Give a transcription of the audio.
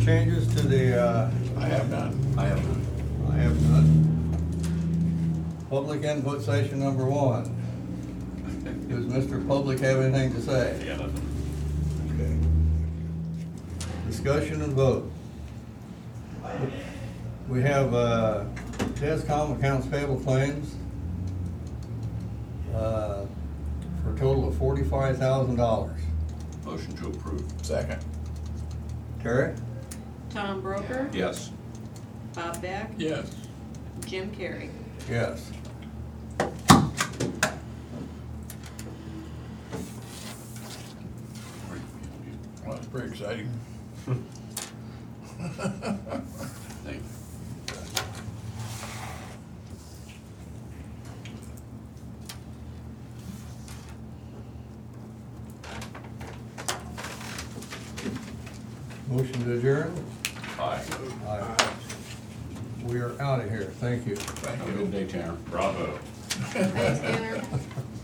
changes to the, I have none. I have none. I have none. Public input session number 1. Does Mr. Public have anything to say? Yeah, nothing. Okay. Discussion and vote. We have, DESCOM accounts payable claims, for a total of $45,000. Motion to approve. Second. Terry? Tom Broker, Yes. Bob Beck, Yes. Jim Carrey. Yes. Well, that's pretty exciting. Thank you. Motion to adjourn? Aye. Aye. We are out of here. Thank you. Thank Have a you. good day, Tanner. Bravo. Thanks, Tanner.